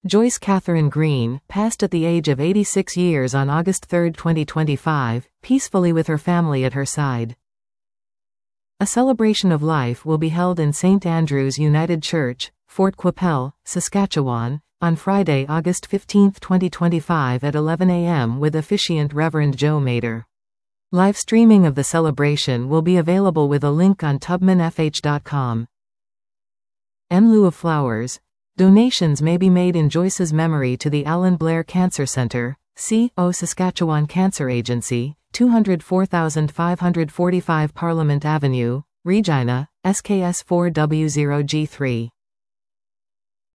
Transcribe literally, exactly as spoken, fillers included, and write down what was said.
Joyce Catherine Green, passed at the age of eighty-six years on August third twenty twenty-five, peacefully with her family at her side. A celebration of life will be held in Saint Andrew's United Church, Fort Qu'Appelle, Saskatchewan, on Friday, August fifteenth twenty twenty-five at eleven a m with officiant Reverend Joe Mader. Live streaming of the celebration will be available with a link on tubman f h dot com. En lieu of flowers, donations may be made in Joyce's memory to the Alan Blair Cancer Centre, C O Saskatchewan Cancer Agency, two oh four five forty-five Parliament Avenue, Regina, S K S four W zero G three.